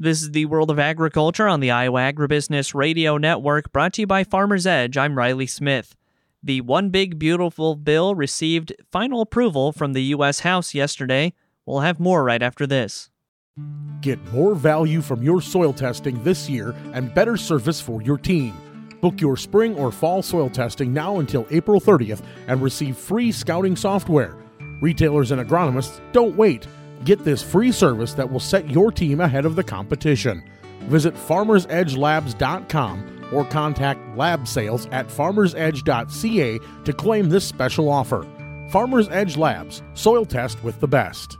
This is the World of Agriculture on the Iowa Agribusiness Radio Network, brought to you by Farmers Edge. I'm Riley Smith. The One Big Beautiful Bill received final approval from the U.S. House yesterday. We'll have more right after this. Get more value from your soil testing this year and better service for your team. Book your spring or fall soil testing now until April 30th and receive free scouting software. Retailers and agronomists, don't wait. Get this free service that will set your team ahead of the competition. Visit farmersedgelabs.com or contact lab sales at farmersedge.ca to claim this special offer. Farmers Edge Labs, soil test with the best.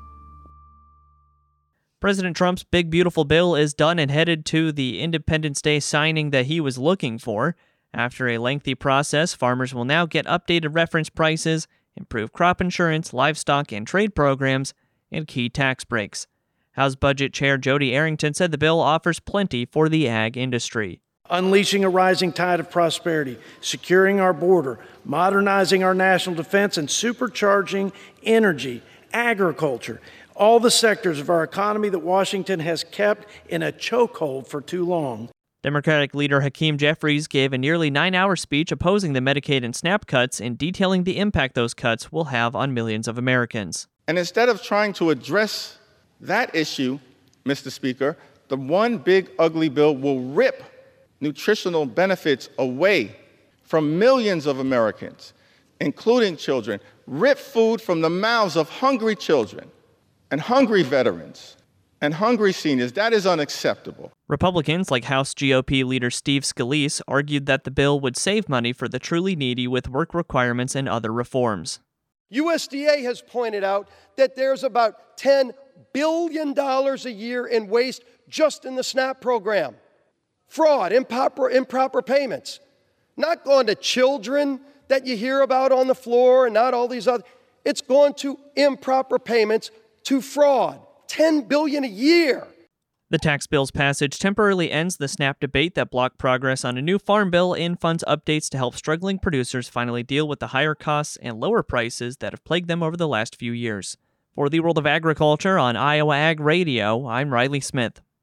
President Trump's Big Beautiful Bill is done and headed to the Independence Day signing that he was looking for. After a lengthy process, farmers will now get updated reference prices, improved crop insurance, livestock and trade programs, and key tax breaks. House Budget Chair Jody Arrington said the bill offers plenty for the ag industry. Unleashing a rising tide of prosperity, securing our border, modernizing our national defense, and supercharging energy, agriculture, all the sectors of our economy that Washington has kept in a chokehold for too long. Democratic leader Hakeem Jeffries gave a nearly 9-hour speech opposing the Medicaid and SNAP cuts and detailing the impact those cuts will have on millions of Americans. And instead of trying to address that issue, Mr. Speaker, the One Big Ugly Bill will rip nutritional benefits away from millions of Americans, including children, rip food from the mouths of hungry children and hungry veterans and hungry seniors. That is unacceptable. Republicans like House GOP leader Steve Scalise argued that the bill would save money for the truly needy with work requirements and other reforms. USDA has pointed out that there's about $10 billion a year in waste just in the SNAP program. Fraud, improper payments. Not going to children that you hear about on the floor and not all these other. It's going to improper payments, to fraud. $10 billion a year. The tax bill's passage temporarily ends the SNAP debate that blocked progress on a new farm bill and funds updates to help struggling producers finally deal with the higher costs and lower prices that have plagued them over the last few years. For the World of Agriculture on Iowa Ag Radio, I'm Riley Smith.